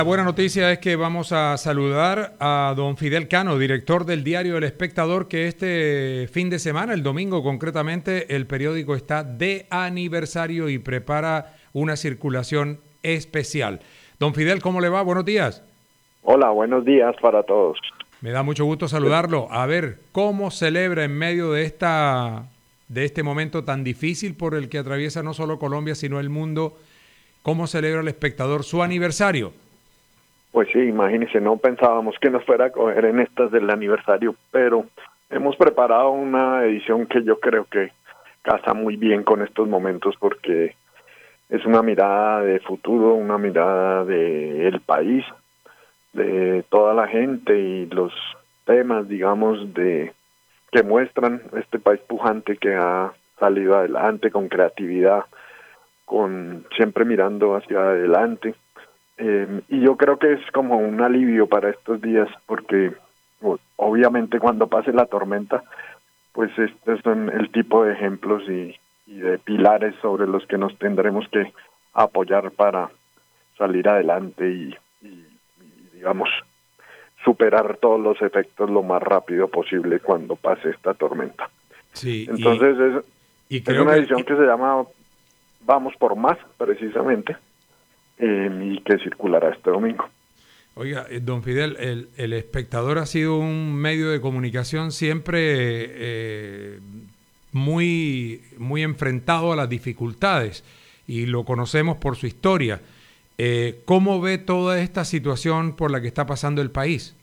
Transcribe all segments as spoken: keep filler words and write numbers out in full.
La buena noticia es que vamos a saludar a don Fidel Cano, director del diario El Espectador, que este fin de semana, el domingo concretamente, el periódico está de aniversario y prepara una circulación especial. Don Fidel, ¿cómo le va? Buenos días. Hola, buenos días para todos. Me da mucho gusto saludarlo. A ver, ¿cómo celebra en medio de esta, de este momento tan difícil por el que atraviesa no solo Colombia, sino el mundo? ¿Cómo celebra El Espectador su aniversario? Pues sí, imagínense, no pensábamos que nos fuera a coger en estas del aniversario, pero hemos preparado una edición que yo creo que casa muy bien con estos momentos porque es una mirada de futuro, una mirada del país, de toda la gente y los temas, digamos, de que muestran este país pujante que ha salido adelante con creatividad, con siempre mirando hacia adelante. Eh, y yo creo que es como un alivio para estos días porque obviamente cuando pase la tormenta, pues estos son el tipo de ejemplos y, y de pilares sobre los que nos tendremos que apoyar para salir adelante y, y, y digamos, superar todos los efectos lo más rápido posible cuando pase esta tormenta. Sí, Entonces y, es, y es una edición que... que se llama Vamos por Más, precisamente. Eh, y que circulará este domingo. Oiga, eh, don Fidel, el, el Espectador ha sido un medio de comunicación siempre eh, muy, muy enfrentado a las dificultades y lo conocemos por su historia. Eh, ¿Cómo ve toda esta situación por la que está pasando el país?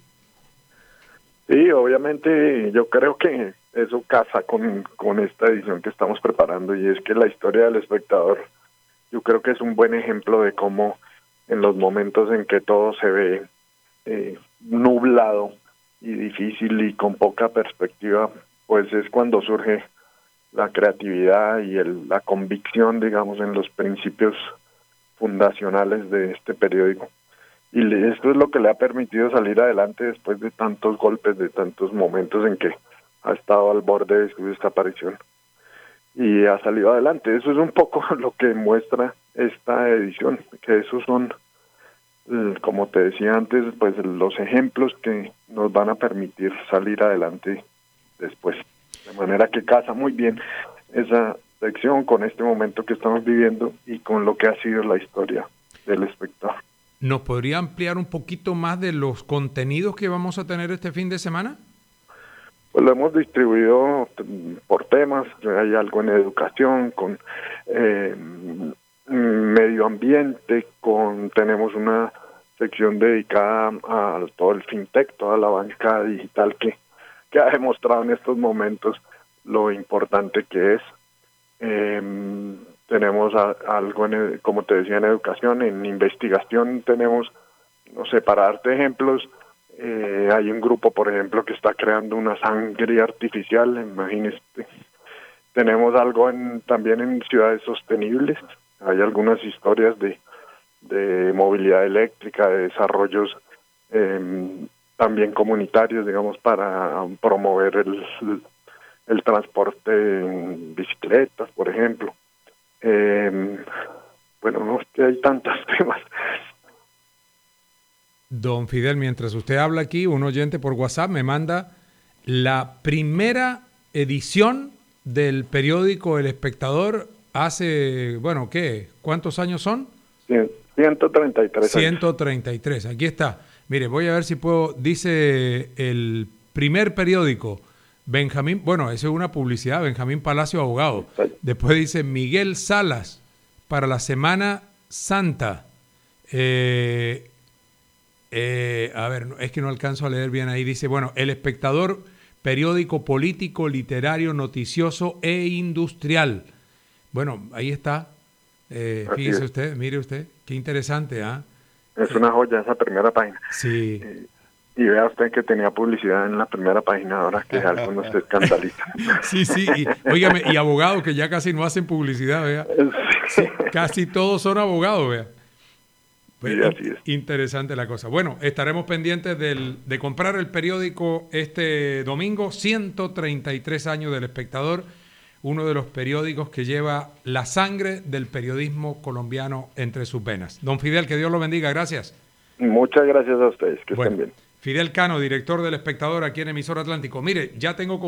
Sí, obviamente yo creo que eso casa con, con esta edición que estamos preparando y es que la historia del Espectador yo creo que es un buen ejemplo de cómo en los momentos en que todo se ve eh, nublado y difícil y con poca perspectiva, pues es cuando surge la creatividad y el, la convicción, digamos, en los principios fundacionales de este periódico. Y le, esto es lo que le ha permitido salir adelante después de tantos golpes, de tantos momentos en que ha estado al borde de su desaparición. Y ha salido adelante. Eso es un poco lo que muestra esta edición, que esos son, como te decía antes, pues los ejemplos que nos van a permitir salir adelante después. De manera que casa muy bien esa sección con este momento que estamos viviendo y con lo que ha sido la historia del Espectador. ¿Nos podría ampliar un poquito más de los contenidos que vamos a tener este fin de semana? Pues lo hemos distribuido por temas, hay algo en educación, con eh, medio ambiente, con tenemos una sección dedicada a todo el fintech, toda la banca digital que, que ha demostrado en estos momentos lo importante que es. Eh, tenemos a, algo, en, como te decía, en educación, en investigación tenemos, no sé, para darte ejemplos, Eh, hay un grupo, por ejemplo, que está creando una sangre artificial, imagínese. Tenemos algo en, también en ciudades sostenibles, hay algunas historias de, de movilidad eléctrica, de desarrollos eh, también comunitarios, digamos, para promover el, el, el transporte en bicicletas, por ejemplo. Eh, bueno, no es que hay tantos temas. Don Fidel, mientras usted habla aquí, un oyente por WhatsApp me manda la primera edición del periódico El Espectador hace, bueno, ¿qué? ¿Cuántos años son? ciento treinta y tres. ciento treinta y tres, aquí está. Mire, voy a ver si puedo, dice el primer periódico, Benjamín, bueno, eso es una publicidad, Benjamín Palacio, abogado. Después dice Miguel Salas, para la Semana Santa. Eh... Eh, a ver, es que no alcanzo a leer bien ahí. Dice, bueno, El Espectador, periódico político, literario, noticioso e industrial. Bueno, ahí está. Eh, fíjese usted, mire usted, qué interesante, ¿ah? ¿eh? Es eh, una joya esa primera página. Sí. Eh, y vea usted que tenía publicidad en la primera página, ahora que algunos se escandalizan. Sí, sí, y, óigame, y abogados que ya casi no hacen publicidad, vea. Sí, casi todos son abogados, vea. Pues sí, así es. Interesante la cosa. Bueno, estaremos pendientes del, de comprar el periódico este domingo, ciento treinta y tres años del Espectador, uno de los periódicos que lleva la sangre del periodismo colombiano entre sus venas. Don Fidel, que Dios lo bendiga. Gracias. Muchas gracias a ustedes, que bueno, estén bien. Fidel Cano, director del Espectador aquí en Emisor Atlántico. Mire, ya tengo